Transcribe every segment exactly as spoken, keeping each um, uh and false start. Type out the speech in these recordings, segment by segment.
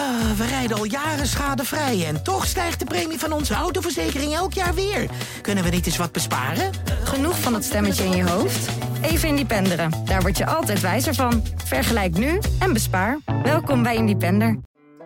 Uh, we rijden al jaren schadevrij en toch stijgt de premie van onze autoverzekering elk jaar weer. Kunnen we niet eens wat besparen? Genoeg van dat stemmetje in je hoofd? Even Independeren. Daar word je altijd wijzer van. Vergelijk nu en bespaar. Welkom bij Independer.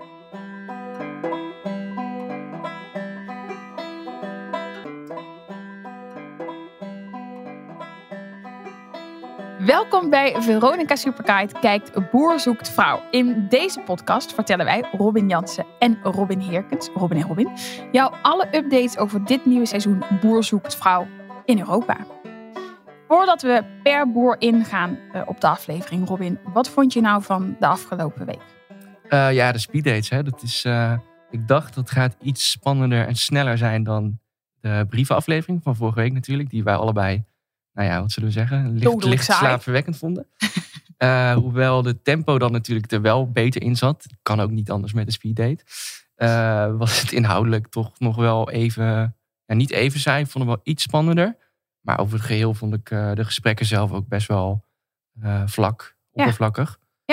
Welkom bij Veronica Superkite kijkt Boer zoekt vrouw. In deze podcast vertellen wij, Robin Jansen en Robin Heerkens, Robin en Robin, jou alle updates over dit nieuwe seizoen Boer zoekt vrouw in Europa. Voordat we per boer ingaan uh, op de aflevering, Robin, wat vond je nou van de afgelopen week? Uh, ja, de speeddates. Hè, dat is, uh, ik dacht dat gaat iets spannender en sneller zijn dan de brievenaflevering van vorige week natuurlijk, die wij allebei... Nou ja, wat zullen we zeggen? Licht, licht slaapverwekkend vonden. Uh, hoewel de tempo dan natuurlijk er wel beter in zat. Kan ook niet anders met een speeddate. Uh, was het inhoudelijk toch nog wel even... Ja, niet even saai. Ik vond het wel iets spannender. Maar over het geheel vond ik uh, de gesprekken zelf ook best wel uh, vlak. Oppervlakkig. Ja.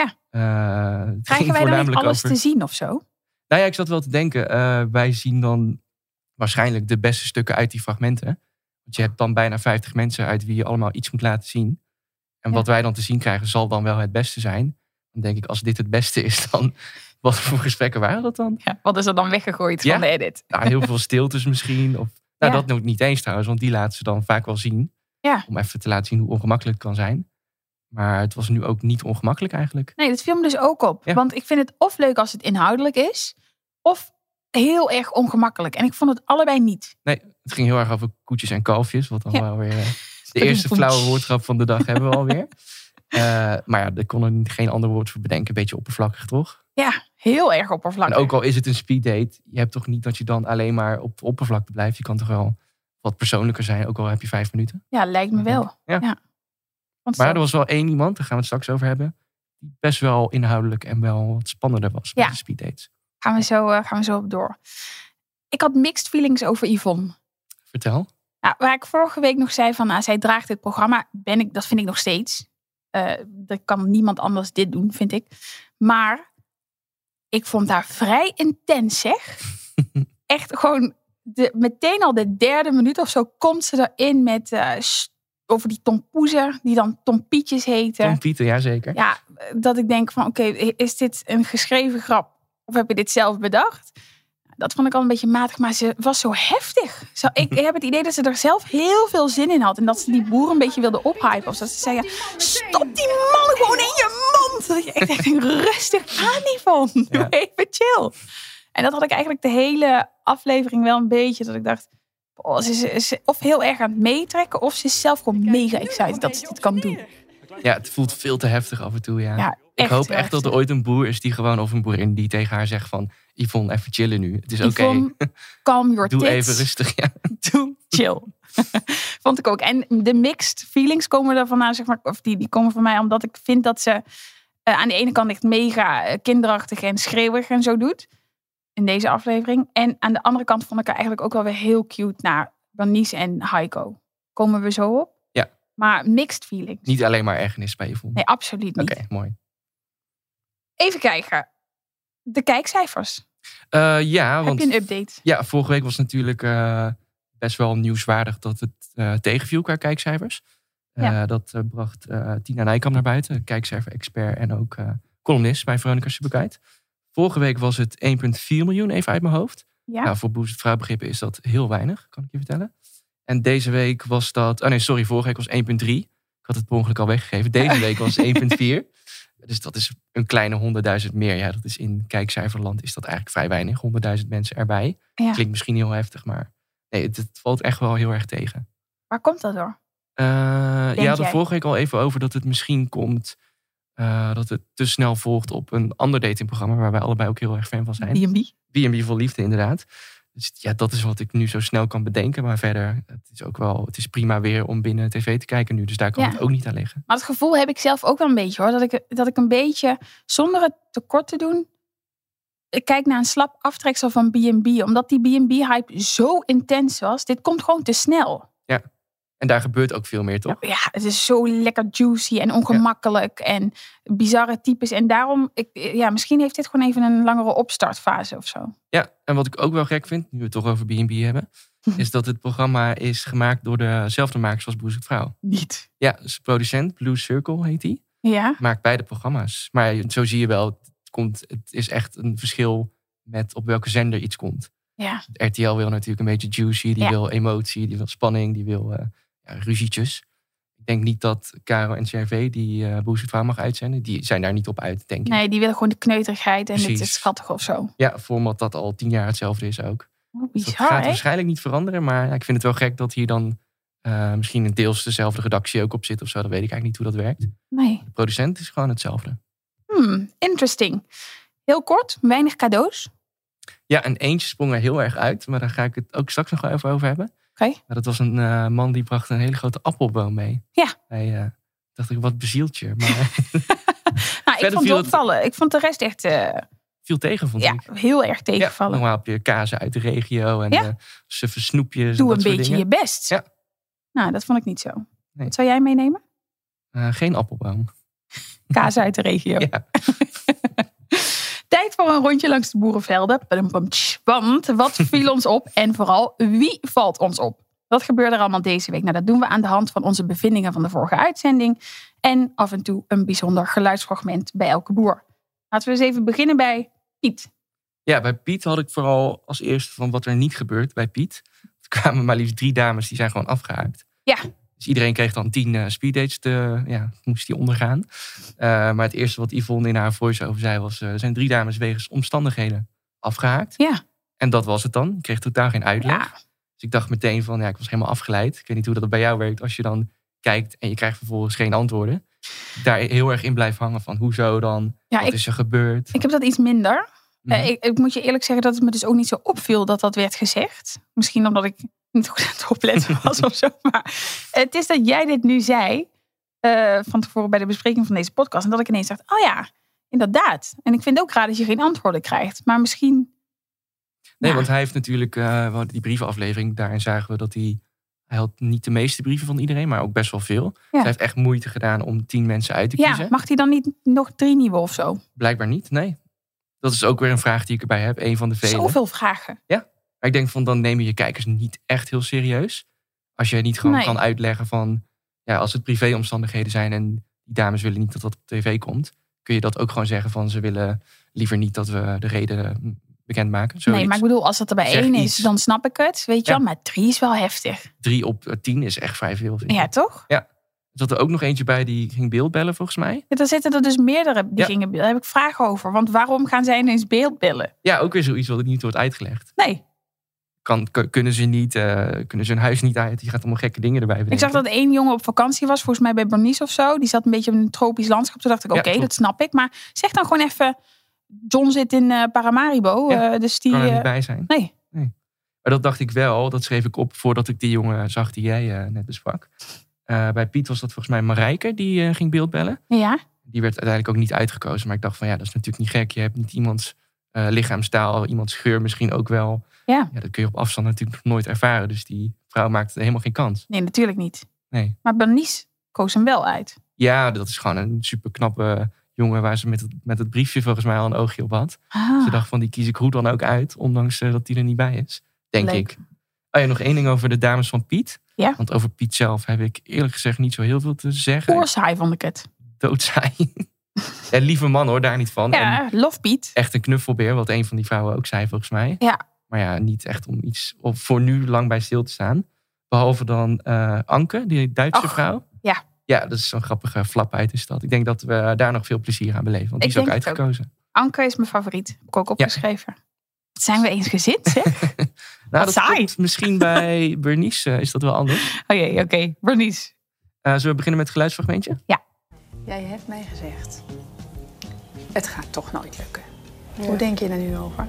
Uh, Krijgen wij dan niet alles over... te zien of zo? Nou ja, ik zat wel te denken. Uh, wij zien dan waarschijnlijk de beste stukken uit die fragmenten. Want je hebt dan bijna vijftig mensen uit wie je allemaal iets moet laten zien. En ja. Wat wij dan te zien krijgen zal dan wel het beste zijn. Dan denk ik, als dit het beste is, dan wat voor gesprekken waren dat dan? Ja, wat is er dan weggegooid ja. van de edit? Nou, heel veel stiltes misschien. Of, nou, ja. Dat nog niet eens trouwens, want die laten ze dan vaak wel zien. Ja. Om even te laten zien hoe ongemakkelijk het kan zijn. Maar het was nu ook niet ongemakkelijk eigenlijk. Nee, dat viel me dus ook op. Ja. Want ik vind het of leuk als het inhoudelijk is, of heel erg ongemakkelijk. En ik vond het allebei niet. Nee, het ging heel erg over koetjes en kalfjes. Wat dan ja. wel weer de eerste flauwe woordgrap van de dag hebben we alweer. Uh, maar ja, er kon er geen ander woord voor bedenken. Een beetje oppervlakkig, toch? Ja, heel erg oppervlakkig. En ook al is het een speeddate, je hebt toch niet dat je dan alleen maar op oppervlakte blijft. Je kan toch wel wat persoonlijker zijn, ook al heb je vijf minuten. Ja, lijkt me wel. Ja. Ja. Maar er was wel één iemand, daar gaan we het straks over hebben, die best wel inhoudelijk en wel wat spannender was ja. met de speeddates. Gaan we, zo, uh, gaan we zo op door. Ik had mixed feelings over Yvonne. Vertel. Nou, waar ik vorige week nog zei van, nou, zij draagt dit programma, ben ik, dat vind ik nog steeds. Uh, er kan niemand anders dit doen, vind ik. Maar ik vond haar vrij intens, zeg. Echt gewoon, de, meteen al de derde minuut of zo komt ze erin met uh, st- over die tompoezen, die dan tompietjes heten. Tompieten, ja zeker. Ja, dat ik denk van, oké, okay, is dit een geschreven grap? Of heb je dit zelf bedacht? Dat vond ik al een beetje matig, maar ze was zo heftig. Zo, ik heb het idee dat ze er zelf heel veel zin in had. En dat ze die boer een beetje wilde ophypen. Of dat ze zei, ja, stop die man gewoon in je mond. Dat je echt denkt, rustig aan, Yvonne. Doe ja. even chill. En dat had ik eigenlijk de hele aflevering wel een beetje. Dat ik dacht, oh, ze, is, ze of heel erg aan het meetrekken. Of ze is zelf gewoon mega excited dat ze dit kan doen. Ja, het voelt veel te heftig af en toe, ja. ja ik hoop echt dat er ooit een boer is die gewoon, of een boerin die tegen haar zegt van, Yvonne, even chillen nu. Het is oké. Okay. Calm your Doe tits. even rustig, ja. Doe chill. Vond ik ook. En de mixed feelings komen er vandaan, zeg maar, of die, die komen van mij omdat ik vind dat ze uh, aan de ene kant echt mega uh, kinderachtig en schreeuwig en zo doet. In deze aflevering. En aan de andere kant vond ik haar eigenlijk ook wel weer heel cute naar Bernice en Heiko. Komen we zo op? Ja. Maar mixed feelings. Niet alleen maar ergernis bij Yvonne. Nee, absoluut niet. Oké, okay, mooi. Even kijken. De kijkcijfers. Uh, ja, Heb want, je een update? Ja, vorige week was natuurlijk uh, best wel nieuwswaardig dat het uh, tegenviel qua kijkcijfers. Uh, ja. Dat uh, bracht uh, Tina Nijkamp naar buiten, kijkcijfer-expert en ook uh, columnist bij Veronica Superkite. Vorige week was het één komma vier miljoen, even uit mijn hoofd. Ja. Nou, voor Boer zoekt vrouw begrippen is dat heel weinig, kan ik je vertellen. En deze week was dat... Oh nee, sorry, vorige week was één komma drie. Ik had het per ongeluk al weggegeven. Deze week was één komma vier. Dus dat is een kleine honderdduizend meer. Ja, dat is in kijkcijferland is dat eigenlijk vrij weinig. honderdduizend mensen erbij. Ja. Klinkt misschien heel heftig, maar nee, het, het valt echt wel heel erg tegen. Waar komt dat door? Uh, je had het vorige week al even over dat het misschien komt... Uh, dat het te snel volgt op een ander datingprogramma... waar wij allebei ook heel erg fan van zijn. B en B? B en B voor liefde, inderdaad. Dus ja, dat is wat ik nu zo snel kan bedenken. Maar verder, het is ook wel, het is prima weer om binnen tv te kijken nu. Dus daar kan ja. het ook niet aan liggen. Maar het gevoel heb ik zelf ook wel een beetje hoor. Dat ik, dat ik een beetje, zonder het tekort te doen... ik kijk naar een slap aftreksel van B en B. Omdat die B en B hype zo intens was. Dit komt gewoon te snel. Ja. En daar gebeurt ook veel meer, toch? Ja, het is zo lekker juicy en ongemakkelijk ja. en bizarre types. En daarom, ik, ja, misschien heeft dit gewoon even een langere opstartfase of zo. Ja, en wat ik ook wel gek vind, nu we het toch over B en B hebben... is dat het programma is gemaakt door dezelfde makers als Boer Zoekt Vrouw. Niet? Ja, dus producent, Blue Circle heet die. Ja. Maakt beide programma's. Maar zo zie je wel, het, komt, het is echt een verschil met op welke zender iets komt. Ja. R T L wil natuurlijk een beetje juicy, die ja. wil emotie, die wil spanning, die wil uh, ja, ruzietjes. Ik denk niet dat Caro en C R V die uh, Boer Zoekt Vrouw mag uitzenden. Die zijn daar niet op uit, denk ik. Nee, die willen gewoon de kneuterigheid en Precies. het is schattig of zo. Ja, format dat al tien jaar hetzelfde is ook. Oh, dus dat gaat waarschijnlijk niet veranderen. Maar ja, ik vind het wel gek dat hier dan uh, misschien een deels dezelfde redactie ook op zit of zo. Dat weet ik eigenlijk niet hoe dat werkt. Nee. De producent is gewoon hetzelfde. Hmm, interesting. Heel kort, weinig cadeaus. Ja, en eentje sprong er heel erg uit. Maar daar ga ik het ook straks nog wel even over hebben. Oké. Okay. Dat was een uh, man die bracht een hele grote appelboom mee. Ja. Hij uh, dacht ik, wat bezielt je. Maar nou, ik vond het opvallen. Het... Ik vond de rest echt... Uh... Viel tegen, vond ja, ik. Ja, heel erg tegenvallen. Ja, normaal heb je kazen uit de regio en ja. uh, suffe snoepjes. Doe en dat een soort beetje dingen. je best. Ja. Nou, dat vond ik niet zo. Nee. Wat zou jij meenemen? Uh, geen appelboom. Kaas uit de regio. Ja. Tijd voor een rondje langs de boerenvelden. Want wat viel ons op en vooral wie valt ons op? Wat gebeurde er allemaal deze week? Nou, dat doen we aan de hand van onze bevindingen van de vorige uitzending. En af en toe een bijzonder geluidsfragment bij elke boer. Laten we eens even beginnen bij Piet. Ja, bij Piet had ik vooral als eerste van wat er niet gebeurt bij Piet. Er kwamen maar liefst drie dames, die zijn gewoon afgehaakt. Ja. Dus iedereen kreeg dan tien uh, speeddates, te, ja, moest die ondergaan. Uh, maar het eerste wat Yvonne in haar voice-over zei was... Uh, er zijn drie dames wegens omstandigheden afgehaakt. Ja. En dat was het dan. Ik kreeg totaal geen uitleg. Ja. Dus ik dacht meteen van, ja, ik was helemaal afgeleid. Ik weet niet hoe dat bij jou werkt als je dan kijkt en je krijgt vervolgens geen antwoorden. Daar heel erg in blijft hangen van, hoezo dan? Ja, wat ik, is er gebeurd? Ik heb dat iets minder. Mm-hmm. Uh, ik, ik moet je eerlijk zeggen dat het me dus ook niet zo opviel dat dat werd gezegd. Misschien omdat ik niet goed aan het opletten was of zo. Maar het is dat jij dit nu zei, uh, van tevoren bij de bespreking van deze podcast. En dat ik ineens dacht, oh ja, inderdaad. En ik vind ook raar dat je geen antwoorden krijgt. Maar misschien... Nee, nou. want hij heeft natuurlijk uh, die brievenaflevering. Daarin zagen we dat hij... Hij had niet de meeste brieven van iedereen, maar ook best wel veel. Ja. Hij heeft echt moeite gedaan om tien mensen uit te kiezen. Ja, mag hij dan niet nog drie nieuwe of zo? Blijkbaar niet, nee. Dat is ook weer een vraag die ik erbij heb. Een van de vele. Zoveel vragen. Ja, maar ik denk van dan neem je je kijkers niet echt heel serieus. Als je niet gewoon nee. kan uitleggen van... Ja, als het privéomstandigheden zijn en die dames willen niet dat dat op tv komt... kun je dat ook gewoon zeggen van ze willen liever niet dat we de reden bekendmaken. Zoiets. Nee, maar ik bedoel, als dat er bij zeg één is, iets. Dan snap ik het. Weet je ja. wel, maar drie is wel heftig. Drie op tien is echt vrij veel. Vind ik. Ja, toch? Ja. Er zat er ook nog eentje bij die ging beeldbellen volgens mij. Ja, er zitten er dus meerdere die ja. gingen beelden. Daar heb ik vragen over. Want waarom gaan zij ineens beeldbellen? Ja, ook weer zoiets wat niet wordt uitgelegd. Nee. Kan, k- kunnen ze niet, uh, kunnen ze hun huis niet uit. Die gaat allemaal gekke dingen erbij bedenken. Ik zag dat één jongen op vakantie was, volgens mij bij Bernice of zo. Die zat een beetje in een tropisch landschap. Toen dacht ik, oké, okay, ja, dat snap ik. Maar zeg dan gewoon even, John zit in uh, Paramaribo. Ja, uh, dus die kan er uh, niet bij zijn. Nee. nee. Maar dat dacht ik wel. Dat schreef ik op voordat ik die jongen zag die jij uh, net besprak. Uh, bij Piet was dat volgens mij Marijke die uh, ging beeldbellen. Ja. Die werd uiteindelijk ook niet uitgekozen. Maar ik dacht van ja, dat is natuurlijk niet gek. Je hebt niet iemands uh, lichaamstaal, iemands geur misschien ook wel. Ja. ja. Dat kun je op afstand natuurlijk nog nooit ervaren. Dus die vrouw maakte helemaal geen kans. Nee, natuurlijk niet. Nee. Maar Bernice koos hem wel uit. Ja, dat is gewoon een super knappe jongen waar ze met het, met het briefje volgens mij al een oogje op had. Ah. Ze dacht van die kies ik hoe dan ook uit, ondanks uh, dat die er niet bij is. Denk Leuk. ik. Oh ja, nog één ding over de dames van Piet. Ja. Want over Piet zelf heb ik eerlijk gezegd niet zo heel veel te zeggen. Oorzaai vond ik het. Doodsaai. Ja, lieve man hoor, daar niet van. Ja, en love Piet. Echt een knuffelbeer, wat een van die vrouwen ook zei volgens mij. Ja. Maar ja, niet echt om iets of voor nu lang bij stil te staan. Behalve dan uh, Anke, die Duitse Och, vrouw. Ja. Ja, dat is zo'n grappige flapheid is dat. Ik denk dat we daar nog veel plezier aan beleven. Want die Ik is ook denk het uitgekozen. Anke is mijn favoriet. Heb ik ook opgeschreven. Ja. Wat zijn we eens gezind, hè? nou, Wat dat saai. Klopt. Misschien bij Bernice uh, is dat wel anders. Oké, oké. Okay. Bernice. Uh, zullen we beginnen met het geluidsfragmentje? Ja. Jij hebt mij gezegd, het gaat toch nooit lukken. Ja. Hoe denk je er nu over?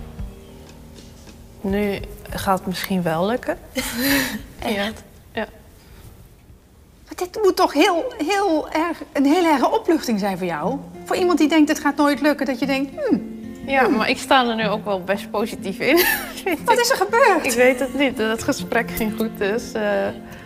Nu gaat het misschien wel lukken. Ja. Ja. Maar dit moet toch heel, heel erg, een heel erge opluchting zijn voor jou? Voor iemand die denkt het gaat nooit lukken, dat je denkt... Hmm, ja, hmm. maar ik sta er nu ook wel best positief in. Wat is er gebeurd? Ik weet het niet. Het gesprek ging goed, dus... Uh,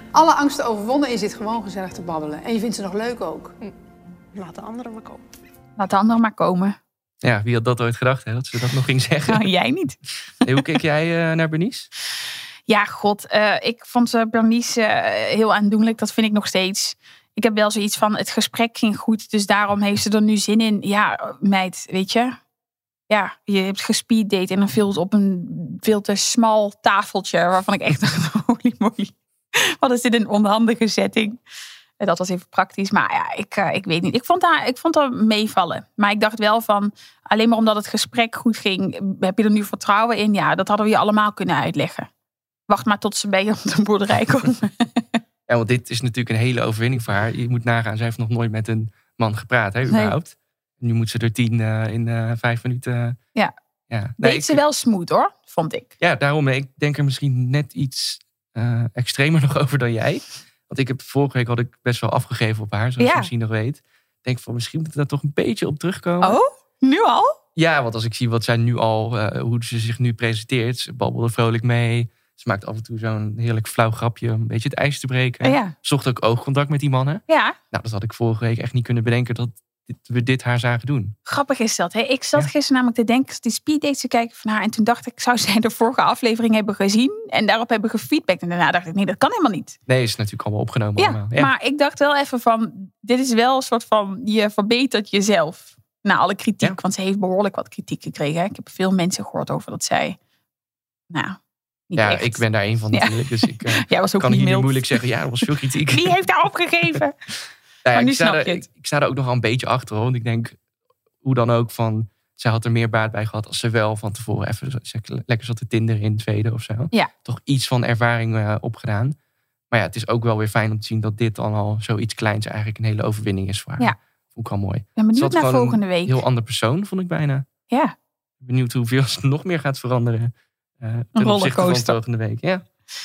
alle angsten overwonnen en je zit gewoon gezellig te babbelen. En je vindt ze nog leuk ook. Laat de anderen maar komen. Laat de anderen maar komen. Ja, wie had dat ooit gedacht, hè? Dat ze dat nog ging zeggen. Nou, jij niet. Hey, hoe keek jij uh, naar Bernice? Ja, god. Uh, ik vond uh, Bernice uh, heel aandoenlijk. Dat vind ik nog steeds. Ik heb wel zoiets van, het gesprek ging goed. Dus daarom heeft ze er nu zin in. Ja, meid, weet je. Ja, je hebt gespeeddate en dan viel het op een veel te smal tafeltje. Waarvan ik echt dacht, holy moly. Wat is dit een onhandige setting. Dat was even praktisch. Maar ja, ik, uh, ik weet niet. Ik vond, haar, ik vond haar meevallen. Maar ik dacht wel van, alleen maar omdat het gesprek goed ging, heb je er nu vertrouwen in? Ja, dat hadden we je allemaal kunnen uitleggen. Wacht maar tot ze bij je op de boerderij komen. Ja, want dit is natuurlijk een hele overwinning voor haar. Je moet nagaan, zij heeft nog nooit met een man gepraat, hè, überhaupt. Nee. Nu moet ze er tien uh, in uh, vijf minuten... Uh, ja, ja. Deed nee, ze ik, wel smooth hoor, vond ik. Ja, daarom. Ik denk er misschien net iets uh, extremer nog over dan jij. Want ik heb vorige week had ik best wel afgegeven op haar, zoals ja. je misschien nog weet. Ik denk van misschien moet er daar toch een beetje op terugkomen. Oh, nu al? Ja, want als ik zie wat zij nu al, uh, hoe ze zich nu presenteert. Ze babbelde vrolijk mee. Ze maakt af en toe zo'n heerlijk flauw grapje om een beetje het ijs te breken. Oh, ja. Zocht ook oogcontact met die mannen. Ja. Nou, dat had ik vorige week echt niet kunnen bedenken dat dit, we dit haar zagen doen. Grappig is dat. Hè? Ik zat ja. gisteren namelijk te denken, die speeddates te kijken van haar. En toen dacht ik, zou zij de vorige aflevering hebben gezien en daarop hebben gefeedbackt. En daarna dacht ik, nee, dat kan helemaal niet. Nee, is natuurlijk allemaal opgenomen. Ja, allemaal. Ja, maar ik dacht wel even van, dit is wel een soort van, je verbetert jezelf. Na alle kritiek, ja. Want ze heeft behoorlijk wat kritiek gekregen. Hè? Ik heb veel mensen gehoord over dat zij, nou... Ja, echt. ik ben daar één van natuurlijk. Ja. Dus ik uh, ja, was ook kan niet hier mild. nu moeilijk zeggen, ja, er was veel kritiek. Wie heeft daar opgegeven? Ja, maar nu ik, sta snap er, je het. ik, ik sta er ook nog wel een beetje achter. Want ik denk, hoe dan ook, van zij had er meer baat bij gehad als ze wel van tevoren even lekker zat te tinderen in Zweden of zo. Ja. Toch iets van ervaring uh, opgedaan. Maar ja, het is ook wel weer fijn om te zien dat dit dan al zoiets kleins eigenlijk een hele overwinning is voor haar. Ja. Vond ik al mooi. Ik ben benieuwd naar volgende week. Een heel ander persoon, vond ik bijna. Ja. Benieuwd hoeveel ze nog meer gaat veranderen. Uh, ten opzichte van volgende week. Ja.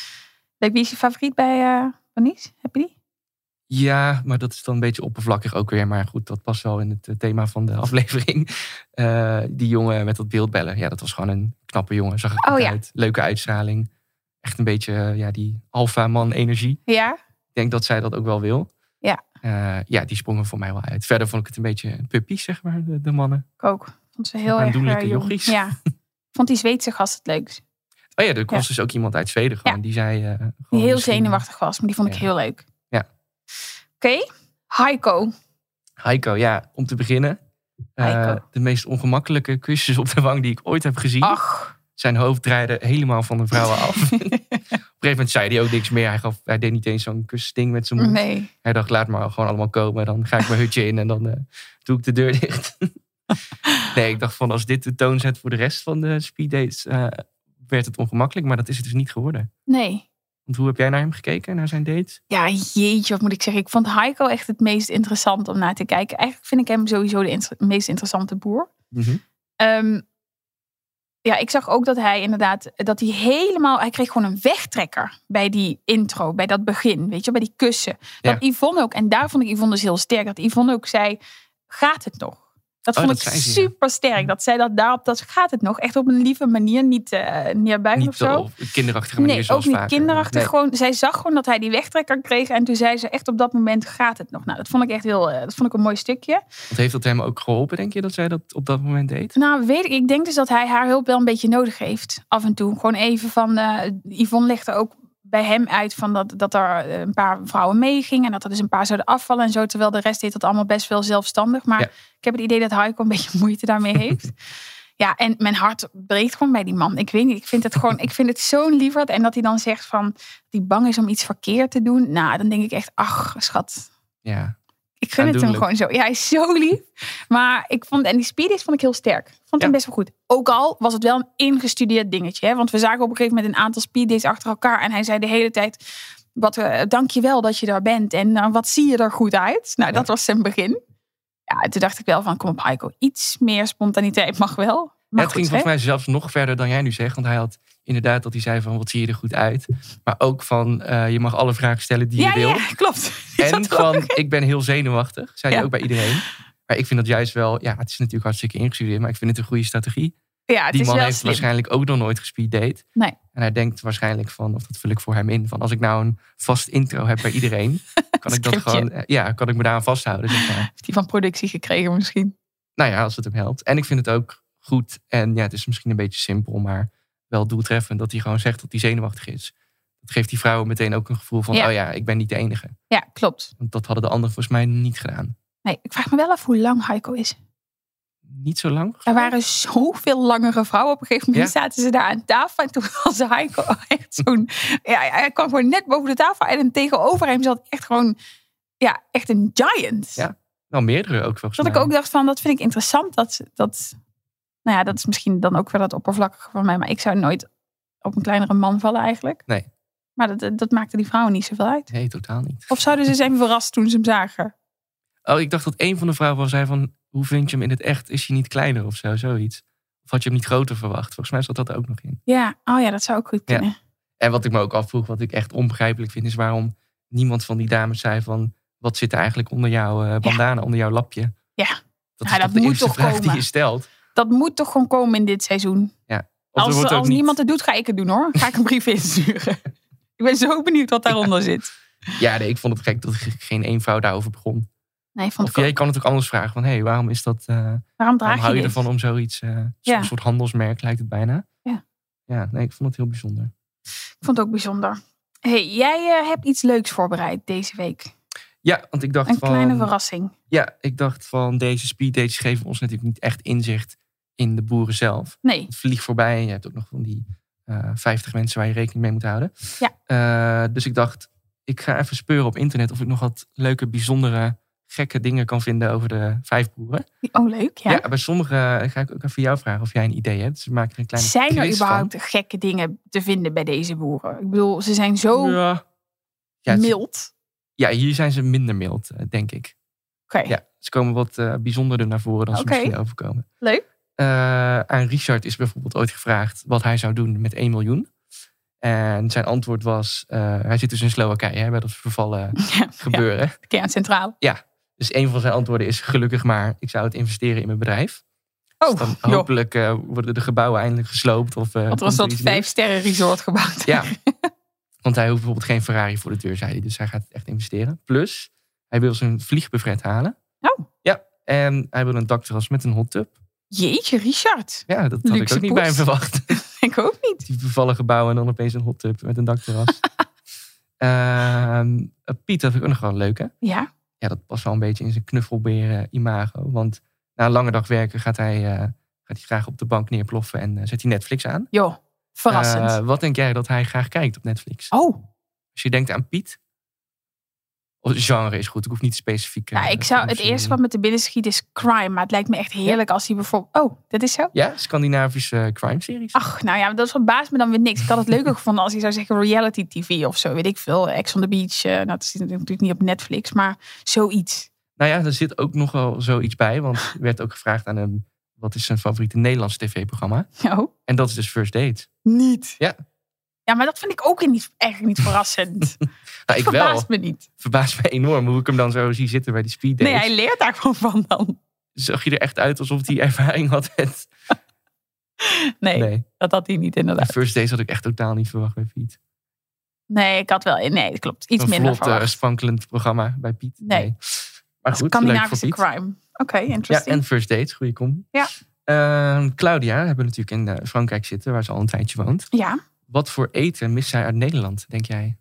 Wie is je favoriet bij uh, Bernice? Heb je die? Ja, maar dat is dan een beetje oppervlakkig ook weer. Maar goed, dat past wel in het thema van de aflevering. Uh, die jongen met dat beeldbellen. Ja, dat was gewoon een knappe jongen. Zag er goed oh, ja. uit. Leuke uitstraling. Echt een beetje uh, ja, die alpha-man energie. Ja. Ik denk dat zij dat ook wel wil. Ja. Uh, ja, die sprongen voor mij wel uit. Verder vond ik het een beetje puppies, zeg maar, de, de mannen. Ik ook. Vond ze heel erg uh, jochies. Ja. Vond die Zweedse gast het leukst. Oh ja, er was ja. dus ook iemand uit Zweden gewoon. Ja. Die zei... Uh, gewoon die heel misschien... zenuwachtig was, maar die vond ik ja. heel leuk. Ja. Oké, okay. Heiko. Heiko, ja, om te beginnen. Uh, de meest ongemakkelijke kusjes op de wang die ik ooit heb gezien. Ach. Zijn hoofd draaide helemaal van de vrouwen af. Op een gegeven moment zei hij ook niks meer. Hij, gaf, hij deed niet eens zo'n kusding met zijn mond. Nee. Hij dacht, laat maar gewoon allemaal komen. Dan ga ik mijn hutje in en dan uh, doe ik de deur dicht. Nee, ik dacht van als dit de toon zet voor de rest van de speeddates... Uh, werd het ongemakkelijk, maar dat is het dus niet geworden. Nee. Want hoe heb jij naar hem gekeken, naar zijn dates? Ja, jeetje, wat moet ik zeggen. Ik vond Heiko echt het meest interessant om naar te kijken. Eigenlijk vind ik hem sowieso de inter- meest interessante boer. Mm-hmm. Um, ja, ik zag ook dat hij inderdaad, dat hij helemaal, hij kreeg gewoon een wegtrekker bij die intro, bij dat begin, weet je, bij die kussen. Dat ja. Yvonne ook, en daar vond ik Yvonne dus heel sterk, dat Yvonne ook zei, gaat het nog? Dat vond oh, dat ik ze, super sterk. Ja. Dat zij dat daarop, dat gaat het nog. Echt op een lieve manier, niet uh, neerbuigen niet of zo. Op een kinderachtige manier. Nee, ook niet vaker. kinderachtig. Nee. Gewoon, zij zag gewoon dat hij die wegtrekker kreeg. En toen zei ze echt op dat moment gaat het nog. Nou, dat vond ik echt heel, uh, dat vond ik een mooi stukje. Wat heeft dat hem ook geholpen, denk je, dat zij dat op dat moment deed? Nou, weet ik. Ik denk dus dat hij haar hulp wel een beetje nodig heeft. Af en toe. Gewoon even van, uh, Yvonne legde ook bij hem uit van dat, dat er een paar vrouwen meegingen. En dat er dus een paar zouden afvallen en zo. Terwijl de rest deed dat allemaal best wel zelfstandig. Maar ja. ik heb het idee dat Heiko een beetje moeite daarmee heeft. Ja, en mijn hart breekt gewoon bij die man. Ik weet niet, ik vind het gewoon, ik vind het zo'n lieverd. En dat hij dan zegt van, die bang is om iets verkeerd te doen. Nou, dan denk ik echt, ach, schat. Ja. Ik gun het hem gewoon zo. Ja, hij is zo lief. Maar ik vond, en die speedies vond ik heel sterk. Ik vond ja. hem best wel goed. Ook al was het wel een ingestudeerd dingetje. Hè? Want we zagen op een gegeven moment een aantal speeddates achter elkaar. En hij zei de hele tijd, wat, uh, dank je wel dat je daar bent. En uh, wat zie je er goed uit? Nou, ja. dat was zijn begin. Ja, toen dacht ik wel van, kom op Heiko. Iets meer spontaniteit mag wel. Maar het goed, ging volgens mij zelfs nog verder dan jij nu zegt. Want hij had inderdaad dat hij zei van, wat zie je er goed uit. Maar ook van, uh, je mag alle vragen stellen die ja, je wil. Ja, klopt. En van, ik ben heel zenuwachtig. Zei ja. hij ook bij iedereen. Maar ik vind dat juist wel, ja, het is natuurlijk hartstikke ingestudeerd. Maar ik vind het een goede strategie. Ja, het Die is man wel heeft slim. waarschijnlijk ook nog nooit gespeeddate. Nee. En hij denkt waarschijnlijk van, of dat vul ik voor hem in, van als ik nou een vast intro heb bij iedereen, kan ik dat Scriptje. gewoon, ja, kan ik me daaraan vasthouden. Zeg maar. Heeft hij van productie gekregen misschien? Nou ja, als het hem helpt. En ik vind het ook goed. En ja, het is misschien een beetje simpel, maar wel doeltreffend dat hij gewoon zegt dat hij zenuwachtig is. Dat geeft die vrouwen meteen ook een gevoel van, Ja. oh ja, ik ben niet de enige. Ja, klopt. Want dat hadden de anderen volgens mij niet gedaan. Nee, ik vraag me wel af hoe lang Heiko is. Niet zo lang. Er waren zoveel langere vrouwen. Op een gegeven moment Ja. zaten ze daar aan tafel. En toen was Heiko echt zo'n... Ja, hij kwam gewoon net boven de tafel. En tegenover hem zat echt gewoon... Ja, echt een giant. Ja. Wel meerdere ook volgens Dat mij. ik ook dacht van, dat vind ik interessant. Dat, dat, nou ja, dat is misschien dan ook weer dat oppervlakkige van mij. Maar ik zou nooit op een kleinere man vallen eigenlijk. Nee. Maar dat, dat maakte die vrouwen niet zoveel uit. Nee, totaal niet. Of zouden ze zijn verrast toen ze hem zagen? Oh, ik dacht dat een van de vrouwen wel zei van, hoe vind je hem in het echt? Is hij niet kleiner of zo, zoiets? Of had je hem niet groter verwacht? Volgens mij zat dat er ook nog in. Ja, oh ja, dat zou ook goed Ja. kunnen. En wat ik me ook afvroeg, wat ik echt onbegrijpelijk vind, is waarom niemand van die dames zei van, wat zit er eigenlijk onder jouw uh, bandana, onder jouw lapje? Ja. Dat is Ja, toch dat de moet eerste toch vraag die komen. je stelt. Dat moet toch gewoon komen in dit seizoen. Ja. Of er Als, wordt ook als niet- niemand het doet, ga ik het doen hoor. Ga ik een brief insturen. Ik ben zo benieuwd wat daaronder zit. Ja, nee, ik vond het gek dat ge- geen één vrouw daarover begon. Nee, vond Of ik jij ook. kan het ook anders vragen. Van, hé, hey, waarom is dat... Uh, Waarom waarom draag hou je je dit? ervan om zoiets... Uh, Ja. Een soort handelsmerk lijkt het bijna. Ja. Ja, nee, ik vond het heel bijzonder. Ik vond het ook bijzonder. Hey, jij uh, hebt iets leuks voorbereid deze week. Ja, want ik dacht Een van... kleine verrassing. Ja, ik dacht van deze speeddates geven ons natuurlijk niet echt inzicht in de boeren zelf. Nee. Het vliegt voorbij en je hebt ook nog van die uh, vijftig mensen waar je rekening mee moet houden. Ja. Uh, dus ik dacht, ik ga even speuren op internet of ik nog wat leuke, bijzondere, gekke dingen kan vinden over de vijf boeren. Oh, leuk, ja. Ja, bij sommige ga ik ook even jou vragen of jij een idee hebt. Dus we maken er een kleine Zijn er quiz überhaupt van. gekke dingen te vinden bij deze boeren? Ik bedoel, ze zijn zo Ja. Ja, het- mild. ja, hier zijn ze minder mild, uh, denk ik. Oké, okay. Ja, ze komen wat uh, bijzonderder naar voren dan ze Oké. misschien overkomen. leuk. Uh, aan Richard is bijvoorbeeld ooit gevraagd wat hij zou doen met één miljoen. En zijn antwoord was, uh, hij zit dus in Slowakije hè, bij dat vervallen Ja, gebeuren. ja, kerncentraal. Dus een van zijn antwoorden is gelukkig maar, ik zou het investeren in mijn bedrijf. Oh, Dus dan joh. hopelijk uh, worden de gebouwen eindelijk gesloopt. Of, uh, Want er was komt dat iets nieuws. vijf sterren resort gebouwd. Ja, want hij hoeft bijvoorbeeld geen Ferrari voor de deur, zei hij. Dus hij gaat het echt investeren. Plus, hij wil zijn vliegbuffet halen. Oh. Ja, en hij wil een dakterras met een hot tub. Jeetje, Richard. Ja, dat had ik Luxe ook niet bij hem poes. verwacht. Ik ook niet. Die vervallen gebouwen en dan opeens een hot tub met een dakterras. uh, Piet, dat vind ik ook nog wel leuk, hè? Ja, Ja, dat past wel een beetje in zijn knuffelberen imago. Want na een lange dag werken gaat hij, uh, gaat hij graag op de bank neerploffen en uh, zet hij Netflix aan. joh. Verrassend. Uh, wat denk jij dat hij graag kijkt op Netflix? oh, Als je denkt aan Piet. Of genre is goed, ik hoef niet specifiek. ja, uh, ik zou, het films te eerste doen. wat me te binnen schiet is crime. Maar het lijkt me echt heerlijk als hij bijvoorbeeld... Oh, dat is zo? Ja, Scandinavische crime series. Ach, nou ja, dat verbaast me dan weer niks. Ik had het leuker gevonden als hij zou zeggen reality tv of zo. Weet ik veel. Ex on the Beach. Uh, nou, dat zit natuurlijk niet op Netflix, maar zoiets. Nou ja, er zit ook nog wel zoiets bij. Want er werd ook gevraagd aan hem, wat is zijn favoriete Nederlandse tv-programma? Oh, En dat is dus First Date. niet. Ja. Ja, maar dat vind ik ook niet, eigenlijk niet verrassend. Nou, ik Verbaast wel. me niet. Verbaast me enorm hoe ik hem dan zo zie zitten bij die speed Nee, dates. hij leert daar gewoon van dan. Zag je er echt uit alsof hij ervaring had met... Nee, Nee, dat had hij niet die inderdaad. First Dates had ik echt totaal niet verwacht bij Piet. Nee, ik had wel... Nee, dat klopt. Iets Een minder vlot, uh, verwacht. sprankelend programma bij Piet. Nee. Maar goed, leuk voor Scandinavische Piet. crime. Oké, Ja, interesting. en First Dates, goede combi. Ja. Uh, Claudia hebben we natuurlijk in uh, Frankrijk zitten, waar ze al een tijdje woont. Ja, Wat voor eten mist zij uit Nederland, denk jij?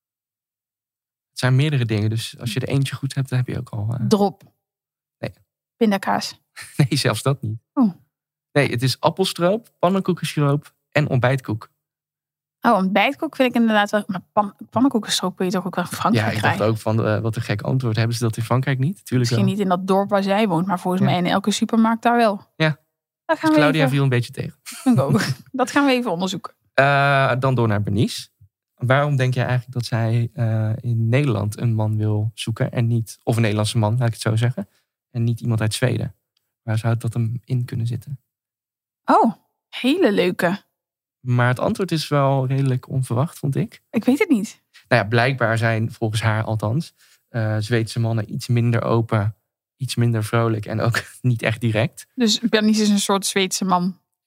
Het zijn meerdere dingen, dus als je er eentje goed hebt, dan heb je ook al... Uh... drop. Nee. Pindakaas. Nee, zelfs dat niet. Oh. Nee, het is appelstroop, pannenkoekensiroop en ontbijtkoek. Oh, ontbijtkoek vind ik inderdaad wel... Maar pan, pannenkoekenstroop kun je toch ook wel in Frankrijk Ja, ik dacht krijgen? ook van, uh, wat een gek antwoord. Hebben ze dat in Frankrijk niet? Tuurlijk Misschien wel. niet in dat dorp waar zij woont, maar volgens Ja. mij in elke supermarkt daar wel. Ja. Dat gaan Dus we Claudia even... viel een beetje tegen. Vind ik ook. Dat gaan we even onderzoeken. Uh, dan door naar Bernice. Waarom denk jij eigenlijk dat zij uh, in Nederland een man wil zoeken en niet... Of een Nederlandse man, laat ik het zo zeggen. En niet iemand uit Zweden. Waar zou dat hem in kunnen zitten? Oh, hele leuke. Maar het antwoord is wel redelijk onverwacht, vond ik. Ik weet het niet. Nou ja, blijkbaar zijn, volgens haar althans, uh, Zweedse mannen iets minder open, iets minder vrolijk en ook niet echt direct. Dus Bernice is een soort Zweedse man.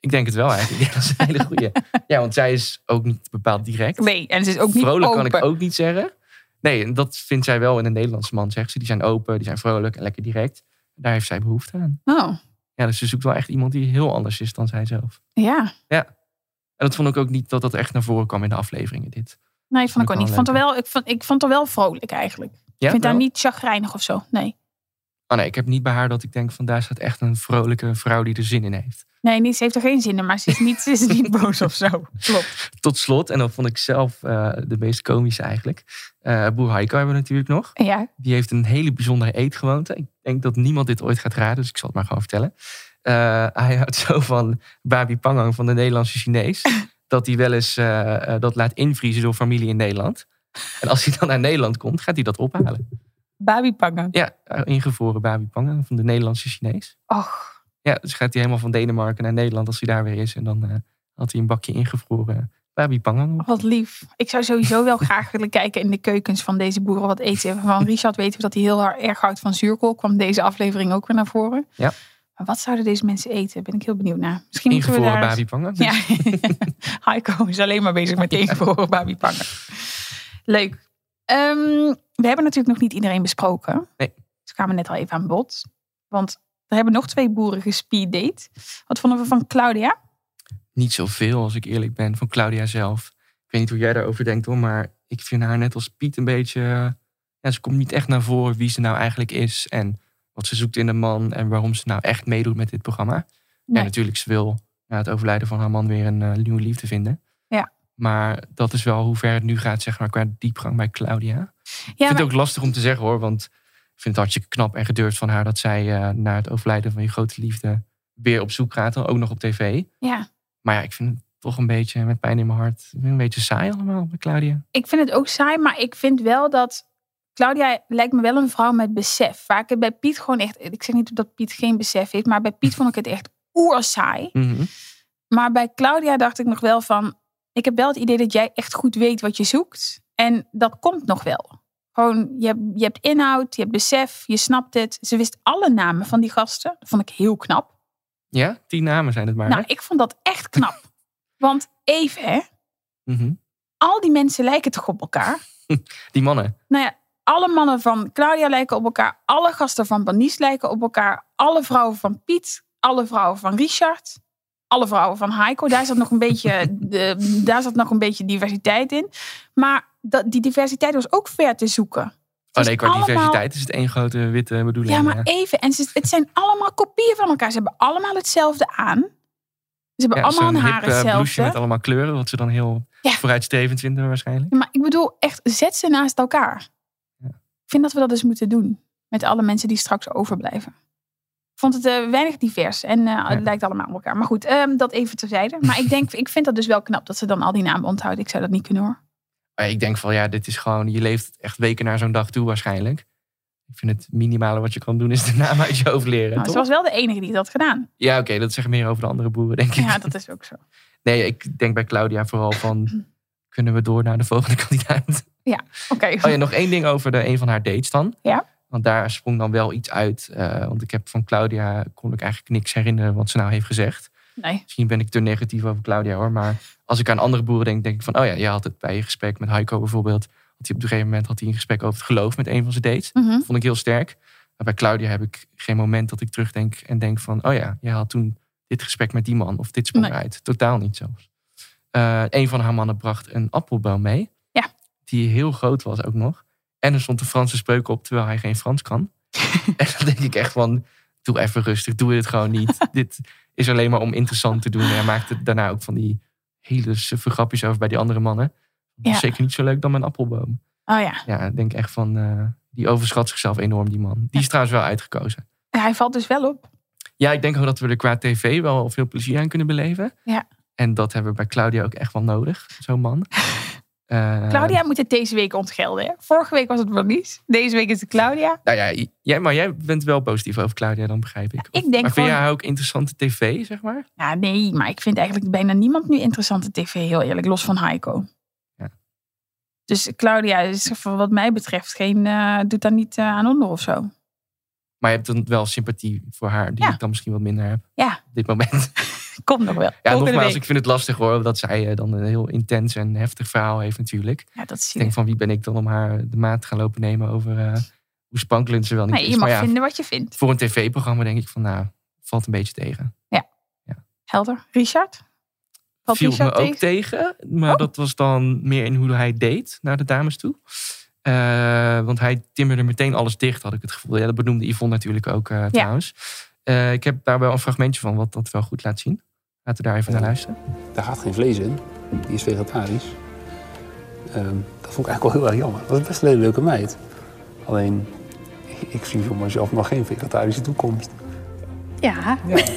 Ik denk het wel eigenlijk. Dat is een hele goeie. Ja, want zij is ook niet bepaald direct. Nee, en ze is ook niet vrolijk open. kan ik ook niet zeggen. Nee, en dat vindt zij wel in een Nederlandse man, zegt ze. Die zijn open, die zijn vrolijk en lekker direct. Daar heeft zij behoefte aan. Oh, Ja, dus ze zoekt wel echt iemand die heel anders is dan zij zelf. ja. Ja. En dat vond ik ook niet dat dat echt naar voren kwam in de afleveringen, dit. Nee, vond ik ook wel niet. Ik vond, leuk, er wel, ik, vond, ik vond er wel vrolijk eigenlijk. Ja, ik vind wel? haar niet chagrijnig of zo. Nee. Oh nee, ik heb niet bij haar dat ik denk van daar staat echt een vrolijke vrouw die er zin in heeft. Nee, niet, ze heeft er geen zin in, maar ze is niet, ze is niet boos of zo. Klopt. Tot slot, en dat vond ik zelf uh, de meest komische eigenlijk. Uh, Boer Heiko hebben we natuurlijk nog. Ja. Die heeft een hele bijzondere eetgewoonte. Ik denk dat niemand dit ooit gaat raden, dus ik zal het maar gewoon vertellen. Uh, hij houdt zo van Babi Pangang van de Nederlandse Chinees. Dat hij wel eens uh, uh, dat laat invriezen door familie in Nederland. En als hij dan naar Nederland komt, gaat hij dat ophalen. Babi Pangang. Ja, ingevroren Babi Pangang van de Nederlandse Chinees. Och. Ja, dus gaat hij helemaal van Denemarken naar Nederland als hij daar weer is. En dan uh, had hij een bakje ingevroren Babi Pangang. Wat lief. Ik zou sowieso wel graag willen kijken in de keukens van deze boeren wat eten. Van Richard weten we dat hij heel erg houdt van zuurkool. Kwam deze aflevering ook weer naar voren. Ja. Maar wat zouden deze mensen eten? Ben ik heel benieuwd naar. Misschien ingevroren moeten we daar... Babi Pangang. Ja. Heiko is alleen maar bezig met ingevroren Babi Pangang. Leuk. Um, we hebben natuurlijk nog niet iedereen besproken. Nee. Dus kwamen net al even aan bod. Want er hebben nog twee boeren gespeeddate. Wat vonden we van Claudia? Niet zoveel, als ik eerlijk ben, van Claudia zelf. Ik weet niet hoe jij daarover denkt hoor, maar ik vind haar net als Piet een beetje... Ja, ze komt niet echt naar voren wie ze nou eigenlijk is. En wat ze zoekt in een man en waarom ze nou echt meedoet met dit programma. Nee. Ja, natuurlijk, ze wil na het overlijden van haar man weer een uh, nieuwe liefde vinden. Ja. Maar dat is wel hoe ver het nu gaat, zeg maar, qua diepgang bij Claudia. Ja, ik vind maar... het ook lastig om te zeggen hoor, want ik vind het hartstikke knap en gedurfd van haar dat zij uh, na het overlijden van je grote liefde weer op zoek gaat. En ook nog op tv. Ja. Maar ja, ik vind het toch een beetje met pijn in mijn hart een beetje saai allemaal bij Claudia. Ik vind het ook saai, maar ik vind wel dat Claudia lijkt me wel een vrouw met besef. Waar ik het bij Piet gewoon echt... Ik zeg niet dat Piet geen besef heeft, maar bij Piet vond ik het echt oersaai. Mm-hmm. Maar bij Claudia dacht ik nog wel van... Ik heb wel het idee dat jij echt goed weet wat je zoekt. En dat komt nog wel. Gewoon, je hebt, je hebt inhoud, je hebt besef, je snapt het. Ze wist alle namen van die gasten. Dat vond ik heel knap. Ja, tien namen zijn het maar. Nou, hè? ik vond dat echt knap. Want even, hè. Mm-hmm. Al die mensen lijken toch op elkaar? Die mannen. Nou ja, alle mannen van Claudia lijken op elkaar. Alle gasten van Banice lijken op elkaar. Alle vrouwen van Piet. Alle vrouwen van Richard. Alle vrouwen van Heiko. Daar zat nog een beetje, de, daar zat nog een beetje diversiteit in. Maar dat, die diversiteit was ook ver te zoeken. Oh nee, qua allemaal... diversiteit is het één grote witte bedoeling. Ja, maar even. En ze, het zijn allemaal kopieën van elkaar. Ze hebben allemaal hetzelfde aan. Ze hebben Ja, allemaal zo'n hun hip, haar uh, hetzelfde. blouseje met allemaal kleuren, wat ze dan heel Ja. vooruitstrevend vinden waarschijnlijk. Ja, maar ik bedoel, echt, zet ze naast elkaar. Ja. Ik vind dat we dat dus moeten doen. Met alle mensen die straks overblijven. Ik vond het uh, weinig divers. En uh, Ja. het lijkt allemaal op elkaar. Maar goed, um, dat even terzijde. Maar ik denk, ik vind dat dus wel knap dat ze dan al die namen onthouden. Ik zou dat niet kunnen hoor. Maar ik denk van ja, dit is gewoon, je leeft echt weken naar zo'n dag toe waarschijnlijk. Ik vind het minimale wat je kan doen is de naam uit je hoofd leren. Nou, toch? ze was wel de enige die dat had gedaan. Ja, oké, okay, dat zegt meer over de andere boeren, denk ik. Ja, dat is ook zo. Nee, ik denk bij Claudia vooral van, kunnen we door naar de volgende kandidaat? Ja, oké. Okay. Oh ja, nog één ding over de een van haar dates dan. Ja. Want daar sprong dan wel iets uit. Uh, want ik heb van Claudia, kon ik eigenlijk niks herinneren wat ze nou heeft gezegd. Nee. Misschien ben ik te negatief over Claudia hoor. Maar als ik aan andere boeren denk, denk ik van, oh ja, je had het bij je gesprek met Heiko bijvoorbeeld. Had hij op een gegeven moment had hij een gesprek over het geloof met een van zijn dates. Mm-hmm. Dat vond ik heel sterk. Maar bij Claudia heb ik geen moment dat ik terugdenk en denk van, oh ja, je had toen dit gesprek met die man of dit sprong Nee. eruit. Totaal niet zelfs. Uh, een van haar mannen bracht een appelboom mee. Ja. Die heel groot was ook nog. En er stond een Franse spreuk op, terwijl hij geen Frans kan. En dan denk ik echt van, doe even rustig, doe dit gewoon niet. Dit is alleen maar om interessant te doen. En hij maakte daarna ook van die hele suffe grapjes over bij die andere mannen. Dat is Ja. zeker niet zo leuk dan mijn appelboom. Oh ja. Ja, ik denk echt van, uh, die overschat zichzelf enorm, die man. Die is trouwens wel uitgekozen. Hij valt dus wel op. Ja, ik denk ook dat we er qua tv wel veel plezier aan kunnen beleven. Ja. En dat hebben we bij Claudia ook echt wel nodig, zo'n man. Uh, Claudia moet het deze week ontgelden. Hè? Vorige week was het Bernice. Deze week is het Claudia. Nou ja, jij, maar jij bent wel positief over Claudia, dan begrijp ik. Ja, ik denk maar vind gewoon... jij haar ook interessante tv, zeg maar? Ja, nee, maar ik vind eigenlijk bijna niemand nu interessante tv, heel eerlijk. Los van Heiko. Ja. Dus Claudia is wat mij betreft geen, uh, doet daar niet uh, aan onder of zo. Maar je hebt dan wel sympathie voor haar, die Ja. ik dan misschien wat minder heb. Ja. Op dit moment. Komt nog wel. Ja, Volgende nogmaals, week. ik vind het lastig hoor. Dat zij uh, dan een heel intens en heftig verhaal heeft natuurlijk. Ja, dat Ik zie denk je. van wie ben ik dan om haar de maat te gaan lopen nemen over uh, hoe sprankelend ze wel niet Nee, is. je mag maar ja, vinden wat je vindt. voor een tv-programma denk ik van nou, valt een beetje tegen. Helder. Richard? Valt Viel Richard me ook tegen. Maar Oh. dat was dan meer in hoe hij deed naar de dames toe. Uh, want hij timmerde meteen alles dicht, had ik het gevoel. Ja, dat benoemde Yvonne natuurlijk ook uh, trouwens. Uh, ik heb daar wel een fragmentje van wat dat wel goed laat zien. Laten we daar even naar luisteren. Daar gaat geen vlees in. Die is vegetarisch. Um, dat vond ik eigenlijk wel heel erg jammer. Dat is best een hele leuke meid. Alleen, ik zie voor mezelf nog geen vegetarische toekomst. Ja. ja.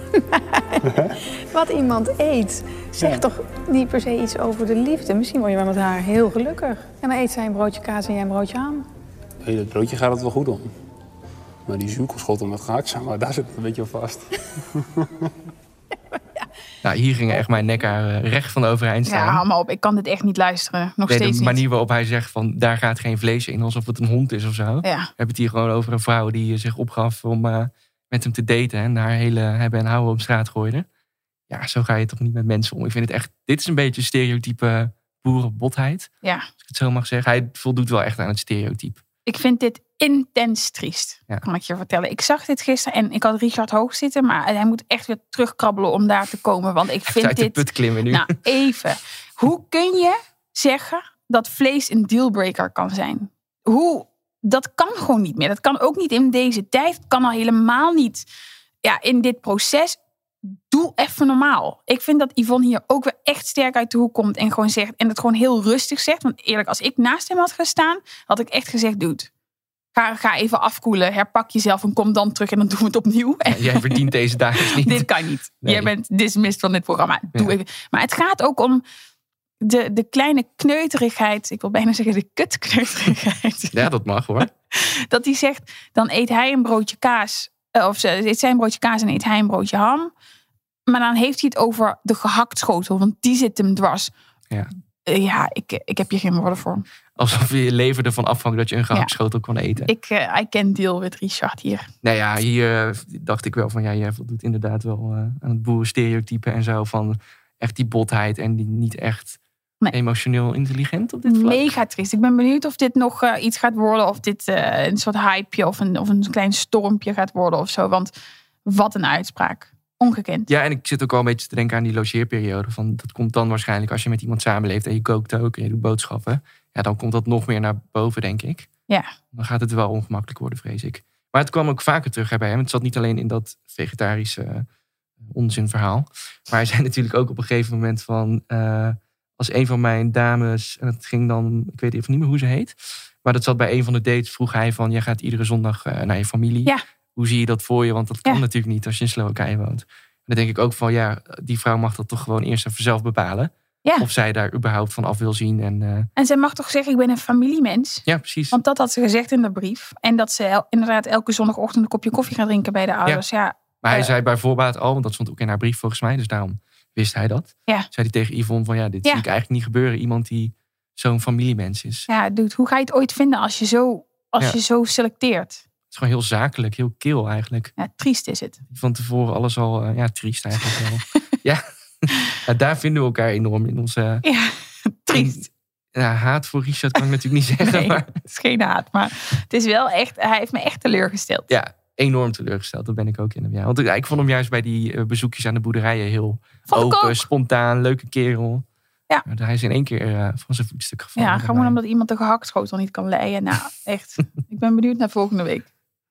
Wat iemand eet, zegt ja. toch niet per se iets over de liefde. Misschien word je wel met haar heel gelukkig. En dan eet zij een broodje kaas en jij een broodje ham. Nee, dat broodje gaat het wel goed om. Maar die zuurkoolschotel met gehaktsamen, daar zit het een beetje op vast. ja. Nou, hier gingen echt mijn nek recht van overeind staan. Ja, hou maar op. Ik kan dit echt niet luisteren. Nog nee, steeds de niet. manier waarop hij zegt van daar gaat geen vlees in, alsof het een hond is of zo. Ja. We hebben het hier gewoon over een vrouw die zich opgaf om uh, met hem te daten en haar hele hebben en houden op straat gooide. Ja, zo ga je toch niet met mensen om. Ik vind het echt, dit is een beetje stereotype boerenbotheid. Ja. Als ik het zo mag zeggen. Hij voldoet wel echt aan het stereotype. Ik vind dit intens triest, ja. kan ik je vertellen. Ik zag dit gisteren en ik had Richard hoog zitten, maar hij moet echt weer terugkrabbelen om daar te komen. Want ik vind uit de dit... put klimmen nu. Nou, even. Hoe kun je zeggen dat vlees een dealbreaker kan zijn? Hoe... Dat kan gewoon niet meer. Dat kan ook niet in deze tijd. Het kan al helemaal niet ja, in dit proces. Doe even normaal. Ik vind dat Yvonne hier ook weer echt sterk uit de hoek komt. En gewoon zegt. En het gewoon heel rustig zegt. Want eerlijk, als ik naast hem had gestaan. Had ik echt gezegd, dude. Ga, ga even afkoelen. Herpak jezelf en kom dan terug. En dan doen we het opnieuw. Ja, jij verdient deze dagen niet. Dit kan niet. Nee. Jij bent dismissed van dit programma. Doe Ja. even. Maar het gaat ook om... De, de kleine kneuterigheid, ik wil bijna zeggen de kutkneuterigheid. Ja, dat mag hoor. Dat hij zegt, dan eet hij een broodje kaas. Of ze eet zij een broodje kaas en eet hij een broodje ham. Maar dan heeft hij het over de gehaktskotel, want die zit hem dwars. Ja, uh, ja ik, ik heb hier geen woorden voor. alsof je leven ervan afhangt dat je een gehaktskotel ja. kon eten. Ik uh, I can deal with Richard hier. Nou ja, hier uh, dacht ik wel van, ja, jij voldoet inderdaad wel uh, aan het boerenstereotype en zo. Van echt die botheid en die niet echt... Nee. Emotioneel intelligent op dit vlak. Mega triest. Ik ben benieuwd of dit nog uh, iets gaat worden. Of dit uh, een soort hypeje of een, of een klein stormpje gaat worden of zo. Want wat een uitspraak. Ongekend. Ja, en ik zit ook wel een beetje te denken aan die logeerperiode. Van, dat komt dan waarschijnlijk als je met iemand samenleeft en je kookt ook en je doet boodschappen. Ja, dan komt dat nog meer naar boven, denk ik. Ja. Dan gaat het wel ongemakkelijk worden, vrees ik. Maar het kwam ook vaker terug bij hem. Het zat niet alleen in dat vegetarische uh, onzinverhaal. Maar hij zei natuurlijk ook op een gegeven moment van... Uh, als een van mijn dames, en het ging dan, ik weet even niet meer hoe ze heet. Maar dat zat bij een van de dates, vroeg hij van, jij gaat iedere zondag uh, naar je familie. Ja. Hoe zie je dat voor je? Want dat kan ja. natuurlijk niet als je in Slowakije woont. En dan denk ik ook van, ja, die vrouw mag dat toch gewoon eerst even zelf bepalen. Ja. Of zij daar überhaupt van af wil zien. En, uh... en zij mag toch zeggen, ik ben een familiemens? Ja, precies. Want dat had ze gezegd in de brief. En dat ze el- inderdaad elke zondagochtend een kopje koffie gaat drinken bij de ouders. Ja. Ja, maar hij uh... zei bij voorbaat al, want dat stond ook in haar brief volgens mij. Dus daarom wist hij dat. Ja. Zei hij tegen Yvonne van, ja, dit ja. zie ik eigenlijk niet gebeuren. Iemand die zo'n familiemens is. Ja, dude, hoe ga je het ooit vinden als je zo, als ja. je zo selecteert? Het is gewoon heel zakelijk, heel kil eigenlijk. Ja, triest is het. Van tevoren alles al, uh, ja, triest eigenlijk wel. ja. ja, daar vinden we elkaar enorm in onze... Uh, ja, triest. In, ja, haat voor Richard kan ik natuurlijk niet zeggen. Nee, maar... het is geen haat, maar het is wel echt, hij heeft me echt teleurgesteld. Ja, enorm teleurgesteld. Dat ben ik ook in hem. Ja. Want ik vond hem juist bij die uh, bezoekjes aan de boerderijen heel vond open, spontaan, leuke kerel. Ja. Maar hij is in één keer uh, van zijn voetstuk gevallen. Ja, gewoon omdat iemand de gehaktskotel niet kan leien. Nou, echt. Ik ben benieuwd naar volgende week.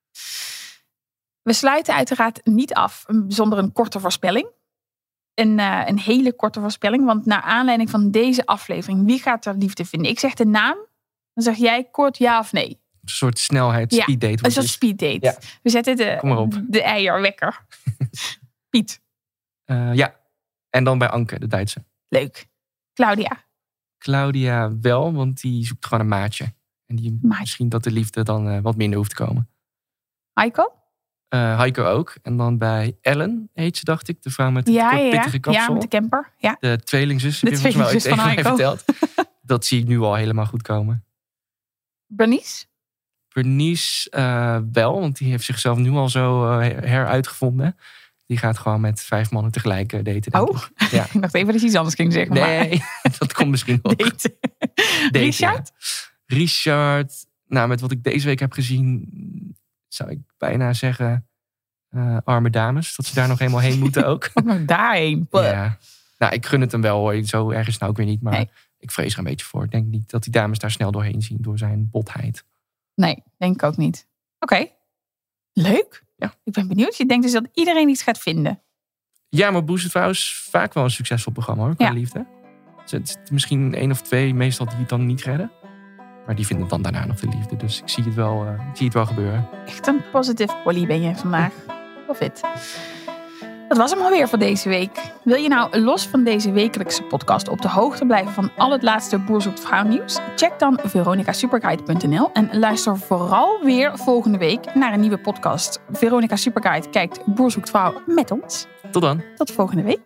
We sluiten uiteraard niet af zonder een korte voorspelling. Een, uh, een hele korte voorspelling. Want naar aanleiding van deze aflevering, wie gaat er liefde vinden? Ik zeg de naam. Dan zeg jij kort ja of nee. Een soort snelheid, ja, speeddate. Een soort speeddate. Ja. We zetten de, de eierwekker. Piet. Uh, ja. En dan bij Anke, de Duitse. Leuk. Claudia. Claudia wel, want die zoekt gewoon een maatje. En die maatje. Misschien dat de liefde dan uh, wat minder hoeft te komen. Heiko? Uh, Heiko ook. En dan bij Ellen, heet ze dacht ik. De vrouw met de ja, ja, pittige kapsel. Ja, met de camper. Ja. De tweelingzus. De tweelingzus van Heiko. Verteld. Dat zie ik nu al helemaal goed komen. Bernice? Bernice uh, wel, want die heeft zichzelf nu al zo uh, heruitgevonden. Die Die gaat gewoon met vijf mannen tegelijk daten, denk Oh, ik. Ja. ik dacht even dat je iets anders ging zeggen. Nee, dat komt misschien nog. Daten. Daten, Richard? Ja. Richard, nou met wat ik deze week heb gezien, zou ik bijna zeggen uh, arme dames. Dat ze daar nog helemaal heen moeten ook. Ook nog daarheen. Ja. Nou, ik gun het hem wel hoor. Zo erg is het nou ook weer niet. Maar Nee. ik vrees er een beetje voor. Ik denk niet dat die dames daar snel doorheen zien door zijn botheid. Nee, denk ik ook niet. Oké. Okay. Leuk. Ja. Ik ben benieuwd. Je denkt dus dat iedereen iets gaat vinden. Ja, maar Boezemvrouw Vrouw is vaak wel een succesvol programma hoor. Qua Ja. liefde. Het is misschien één of twee meestal die het dan niet redden. Maar die vinden dan daarna nog de liefde. Dus ik zie het wel, uh, ik zie het wel gebeuren. Echt een positive Polly ben je vandaag. Love it. Dat was hem alweer voor deze week. Wil je nou los van deze wekelijkse podcast op de hoogte blijven van al het laatste Boer Zoekt Vrouw nieuws? Check dan veronica superguide punt n l en luister vooral weer volgende week naar een nieuwe podcast. Veronica Superguide kijkt Boer Zoekt Vrouw met ons. Tot dan. Tot volgende week.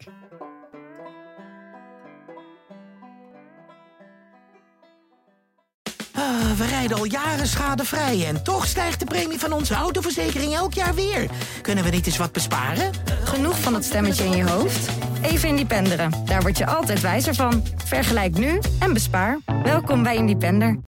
Ah, we rijden al jaren schadevrij en toch stijgt de premie van onze autoverzekering elk jaar weer. Kunnen we niet eens wat besparen? Genoeg van het stemmetje in je hoofd? Even Independeren. Daar word je altijd wijzer van. Vergelijk nu en bespaar. Welkom bij Independer.